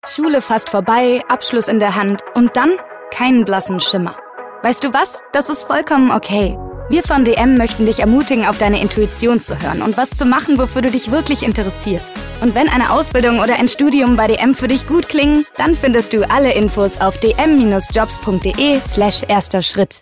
Schule fast vorbei, Abschluss in der Hand und dann keinen blassen Schimmer. Weißt du was? Das ist vollkommen okay. Wir von DM möchten dich ermutigen, auf deine Intuition zu hören und was zu machen, wofür du dich wirklich interessierst. Und wenn eine Ausbildung oder ein Studium bei DM für dich gut klingen, dann findest du alle Infos auf dm-jobs.de/erster Schritt.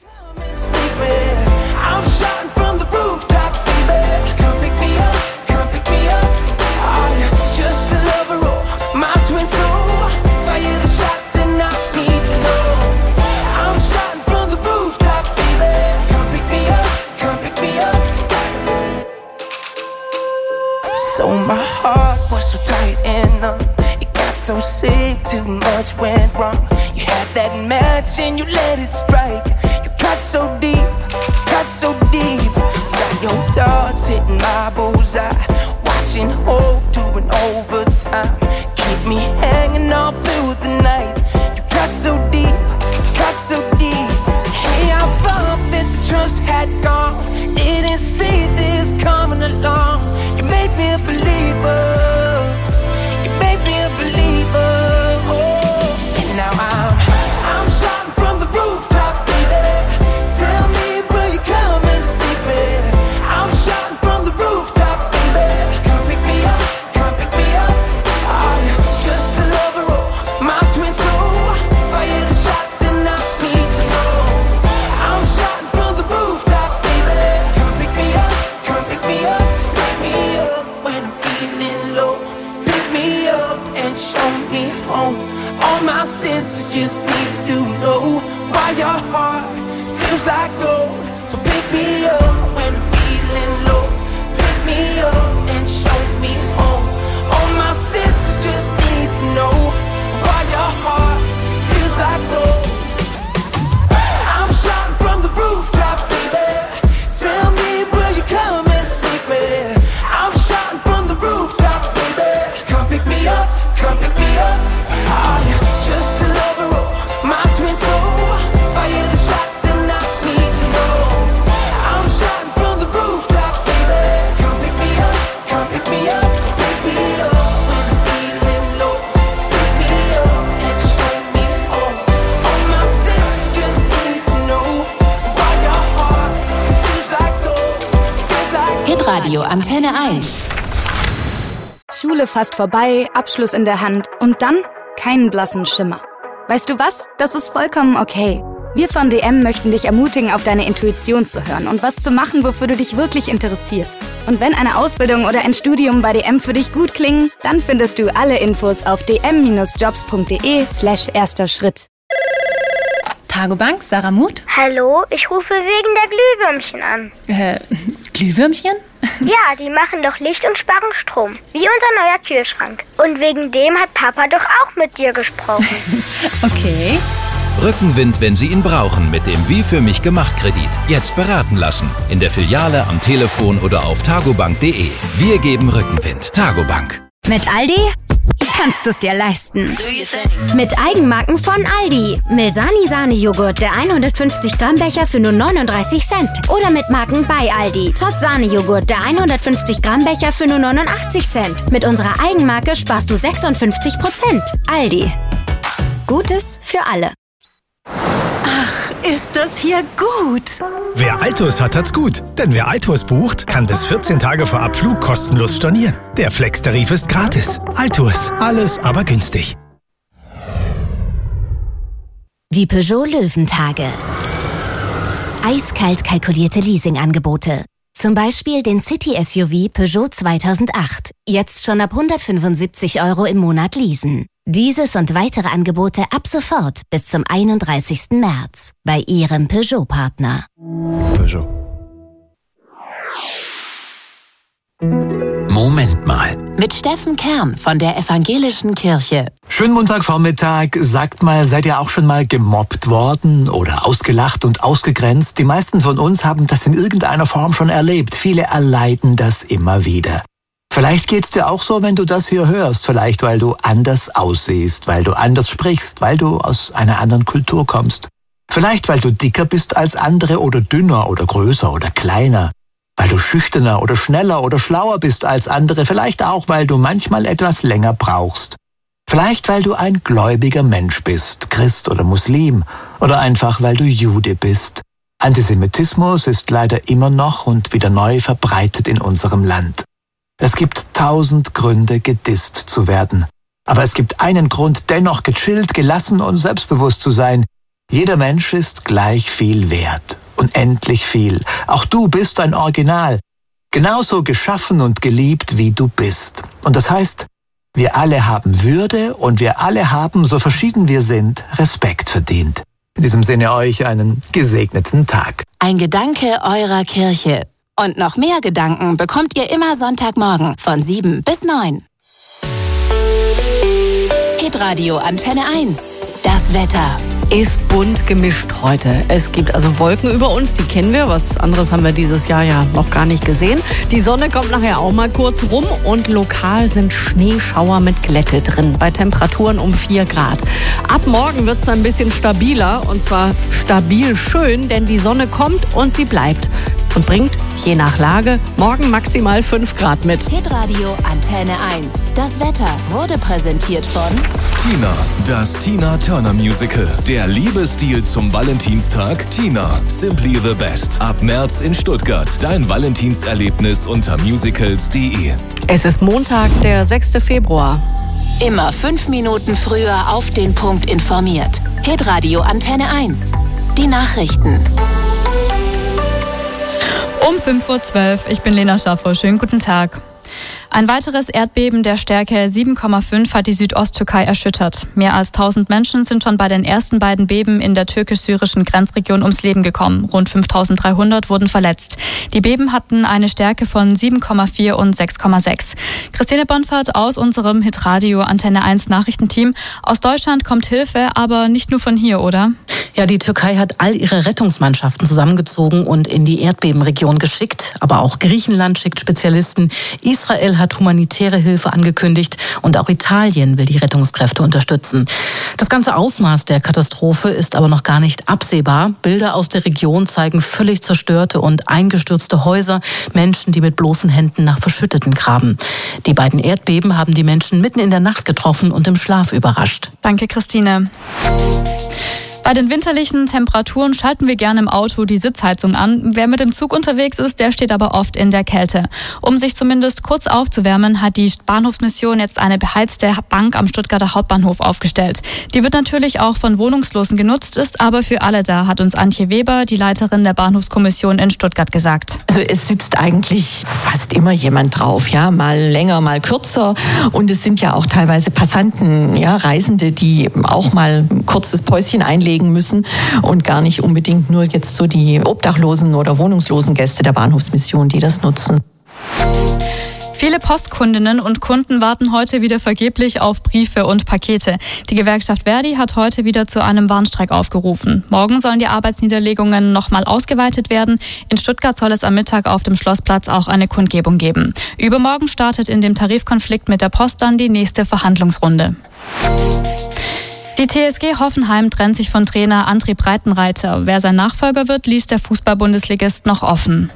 So my heart was so tight and numb. It got so sick, too much went wrong. You had that match and you let it strike. You cut so deep, cut so deep. Got your thoughts hitting my bullseye. Watching hope to an overtime. Keep me hanging all through the night. You cut so deep, cut so deep. Hey, I thought that the trust had gone. Didn't see this coming along. You made me a believer. You made me a believer. Oh, and now I'm shouting from the rooftop, baby. Tell me, will you come and see me? I'm shouting from the rooftop, baby. Come pick me up, come pick me up. I'm just a lover, oh, my twin soul. Fire the shots and I need to know. I'm shouting from the rooftop, baby. Come pick me up, come pick me up. Pick me up when I'm feeling low. Pick me up and show me home. All my senses just need to know why your heart feels like gold. So pick me up when I'm feeling low. Pick me up and show me home. All my senses just need to know why your heart feels like gold. I'm shouting from the rooftop, baby. Tell me, will you come and see me? I'm shouting from the rooftop, baby. Come pick me up, come pick me up. Are you just a lover, oh, my twin soul? Fire the shots and I need to know. I'm shouting from the rooftop, baby. Come pick me up, come pick me up. Pick me up when I'm feeling low. Pick me up and show me home. All my senses just need to know why your heart feels like gold. Feels like Hitradio Antenne 1. Schule fast vorbei, Abschluss in der Hand und dann keinen blassen Schimmer. Weißt du was? Das ist vollkommen okay. Wir von DM möchten dich ermutigen, auf deine Intuition zu hören und was zu machen, wofür du dich wirklich interessierst. Und wenn eine Ausbildung oder ein Studium bei DM für dich gut klingen, dann findest du alle Infos auf dm-jobs.de/erster Schritt. Tagobank, Sarah Muth? Hallo, ich rufe wegen der Glühwürmchen an. Glühwürmchen? Ja, die machen doch Licht und sparen Strom. Wie unser neuer Kühlschrank. Und wegen dem hat Papa doch auch mit dir gesprochen. Okay. Rückenwind, wenn Sie ihn brauchen, mit dem Wie für mich gemacht Kredit. Jetzt beraten lassen. In der Filiale, am Telefon oder auf tagobank.de. Wir geben Rückenwind. Tagobank. Mit Aldi kannst du es dir leisten. Mit Eigenmarken von Aldi. Milsani Sahnejoghurt, der 150 Gramm Becher für nur 39 Cent. Oder mit Marken bei Aldi. Zott Sahnejoghurt, der 150 Gramm Becher für nur 89 Cent. Mit unserer Eigenmarke sparst du 56%. Aldi. Gutes für alle. Ach, ist das hier gut. Wer Altus hat, hat's gut. Denn wer Altus bucht, kann bis 14 Tage vor Abflug kostenlos stornieren. Der Flex-Tarif ist gratis. Altus, alles aber günstig. Die Peugeot Löwentage. Eiskalt kalkulierte Leasingangebote. Zum Beispiel den City-SUV Peugeot 2008. Jetzt schon ab 175 € im Monat leasen. Dieses und weitere Angebote ab sofort bis zum 31. März bei Ihrem Peugeot-Partner. Peugeot. Moment mal. Mit Steffen Kern von der Evangelischen Kirche. Schönen Montagvormittag. Sagt mal, seid ihr auch schon mal gemobbt worden oder ausgelacht und ausgegrenzt? Die meisten von uns haben das in irgendeiner Form schon erlebt. Viele erleiden das immer wieder. Vielleicht geht's dir auch so, wenn du das hier hörst. Vielleicht, weil du anders aussiehst, weil du anders sprichst, weil du aus einer anderen Kultur kommst. Vielleicht, weil du dicker bist als andere oder dünner oder größer oder kleiner. Weil du schüchterner oder schneller oder schlauer bist als andere. Vielleicht auch, weil du manchmal etwas länger brauchst. Vielleicht, weil du ein gläubiger Mensch bist, Christ oder Muslim, oder einfach, weil du Jude bist. Antisemitismus ist leider immer noch und wieder neu verbreitet in unserem Land. Es gibt 1000 Gründe, gedisst zu werden. Aber es gibt einen Grund, dennoch gechillt, gelassen und selbstbewusst zu sein. Jeder Mensch ist gleich viel wert. Unendlich viel. Auch du bist ein Original. Genauso geschaffen und geliebt, wie du bist. Und das heißt, wir alle haben Würde und wir alle haben, so verschieden wir sind, Respekt verdient. In diesem Sinne euch einen gesegneten Tag. Ein Gedanke eurer Kirche. Und noch mehr Gedanken bekommt ihr immer Sonntagmorgen von 7 bis 9. Hitradio Antenne 1. Das Wetter. Ist bunt gemischt heute. Es gibt also Wolken über uns, die kennen wir. Was anderes haben wir dieses Jahr ja noch gar nicht gesehen. Die Sonne kommt nachher auch mal kurz rum und lokal sind Schneeschauer mit Glätte drin, bei Temperaturen um 4 Grad. Ab morgen wird es ein bisschen stabiler und zwar stabil schön, denn die Sonne kommt und sie bleibt und bringt, je nach Lage, morgen maximal 5 Grad mit. Hitradio Antenne 1. Das Wetter wurde präsentiert von Tina, das Tina Turner Musical. Der Liebesstil zum Valentinstag. Tina, simply the best. Ab März in Stuttgart. Dein Valentinserlebnis unter musicals.de. Es ist Montag, der 6. Februar. Immer 5 Minuten früher auf den Punkt informiert. Hitradio Antenne 1. Die Nachrichten. Um 5:12 Uhr, ich bin Lena Schaffer. Schönen guten Tag. Ein weiteres Erdbeben der Stärke 7,5 hat die Südosttürkei erschüttert. Mehr als 1000 Menschen sind schon bei den ersten beiden Beben in der türkisch-syrischen Grenzregion ums Leben gekommen. Rund 5300 wurden verletzt. Die Beben hatten eine Stärke von 7,4 und 6,6. Christine Bonfert aus unserem Hitradio Antenne 1 Nachrichtenteam. Aus Deutschland kommt Hilfe, aber nicht nur von hier, oder? Ja, die Türkei hat all ihre Rettungsmannschaften zusammengezogen und in die Erdbebenregion geschickt. Aber auch Griechenland schickt Spezialisten. Israel hat humanitäre Hilfe angekündigt und auch Italien will die Rettungskräfte unterstützen. Das ganze Ausmaß der Katastrophe ist aber noch gar nicht absehbar. Bilder aus der Region zeigen völlig zerstörte und eingestürzte Häuser, Menschen, die mit bloßen Händen nach Verschütteten graben. Die beiden Erdbeben haben die Menschen mitten in der Nacht getroffen und im Schlaf überrascht. Danke, Christine. Bei den winterlichen Temperaturen schalten wir gerne im Auto die Sitzheizung an. Wer mit dem Zug unterwegs ist, der steht aber oft in der Kälte. Um sich zumindest kurz aufzuwärmen, hat die Bahnhofsmission jetzt eine beheizte Bank am Stuttgarter Hauptbahnhof aufgestellt. Die wird natürlich auch von Wohnungslosen genutzt, ist aber für alle da, hat uns Antje Weber, die Leiterin der Bahnhofskommission in Stuttgart, gesagt. Also es sitzt eigentlich fast immer jemand drauf, ja, mal länger, mal kürzer. Und es sind ja auch teilweise Passanten, ja, Reisende, die auch mal ein kurzes Päuschen einlegen müssen und gar nicht unbedingt nur jetzt so die Obdachlosen oder wohnungslosen Gäste der Bahnhofsmission, die das nutzen. Viele Postkundinnen und Kunden warten heute wieder vergeblich auf Briefe und Pakete. Die Gewerkschaft Verdi hat heute wieder zu einem Warnstreik aufgerufen. Morgen sollen die Arbeitsniederlegungen nochmal ausgeweitet werden. In Stuttgart soll es am Mittag auf dem Schlossplatz auch eine Kundgebung geben. Übermorgen startet in dem Tarifkonflikt mit der Post dann die nächste Verhandlungsrunde. Die TSG Hoffenheim trennt sich von Trainer André Breitenreiter. Wer sein Nachfolger wird, ließ der Fußball-Bundesligist noch offen.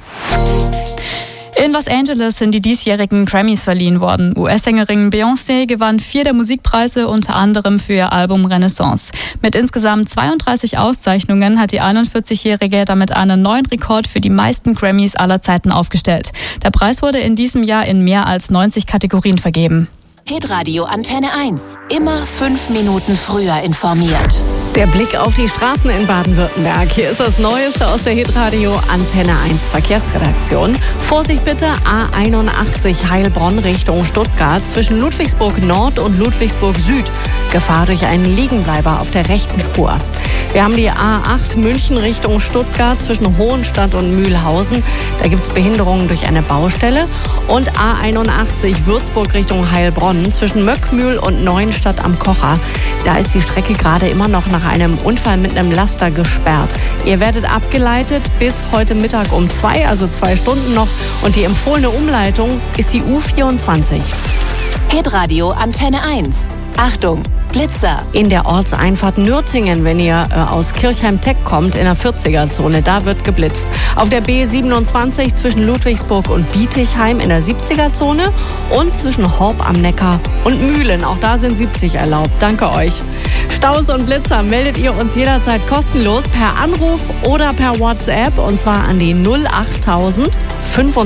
In Los Angeles sind die diesjährigen Grammys verliehen worden. US-Sängerin Beyoncé gewann 4 der Musikpreise, unter anderem für ihr Album Renaissance. Mit insgesamt 32 Auszeichnungen hat die 41-Jährige damit einen neuen Rekord für die meisten Grammys aller Zeiten aufgestellt. Der Preis wurde in diesem Jahr in mehr als 90 Kategorien vergeben. Hitradio Antenne 1. Immer 5 Minuten früher informiert. Der Blick auf die Straßen in Baden-Württemberg. Hier ist das Neueste aus der Hitradio Antenne 1 Verkehrsredaktion. Vorsicht bitte, A81 Heilbronn Richtung Stuttgart zwischen Ludwigsburg Nord und Ludwigsburg Süd. Gefahr durch einen Liegenbleiber auf der rechten Spur. Wir haben die A8 München Richtung Stuttgart zwischen Hohenstadt und Mühlhausen. Da gibt es Behinderungen durch eine Baustelle. Und A81 Würzburg Richtung Heilbronn zwischen Möckmühl und Neuenstadt am Kocher. Da ist die Strecke gerade immer noch nach einem Unfall mit einem Laster gesperrt. Ihr werdet abgeleitet bis heute Mittag um 2, also 2 Stunden noch. Und die empfohlene Umleitung ist die U24. Hitradio Antenne 1. Achtung, Blitzer. In der Ortseinfahrt Nürtingen, wenn ihr aus Kirchheim-Teck kommt, in der 40er-Zone, da wird geblitzt. Auf der B27 zwischen Ludwigsburg und Bietigheim in der 70er-Zone und zwischen Horb am Neckar und Mühlen. Auch da sind 70 erlaubt. Danke euch. Staus und Blitzer meldet ihr uns jederzeit kostenlos per Anruf oder per WhatsApp, und zwar an die 08000 25